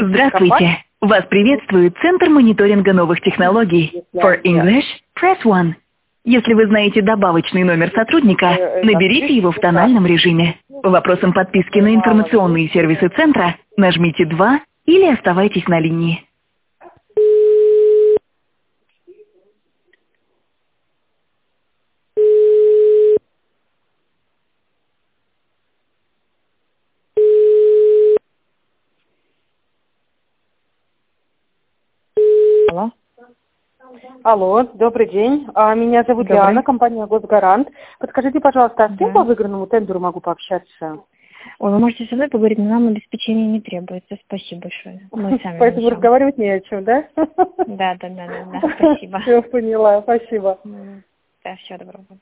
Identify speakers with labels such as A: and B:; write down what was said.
A: Здравствуйте! Вас приветствует Центр мониторинга новых технологий. For English, press 1. Если вы знаете добавочный номер сотрудника, наберите его в тональном режиме. По вопросам подписки на информационные сервисы Центра нажмите 2 или оставайтесь на линии.
B: Алло.
C: Алло, добрый день. Меня зовут
B: Добрый.
C: Диана, компания «Госгарант». Подскажите, пожалуйста, а с кем по выигранному тендеру могу пообщаться?
B: Ой, вы можете со мной поговорить, но нам обеспечение не требуется. Спасибо большое. Мы сами
C: Поэтому
B: решим.
C: разговаривать не о чем, да?
B: Да, спасибо.
C: Все, поняла, спасибо.
B: Да, всего доброго.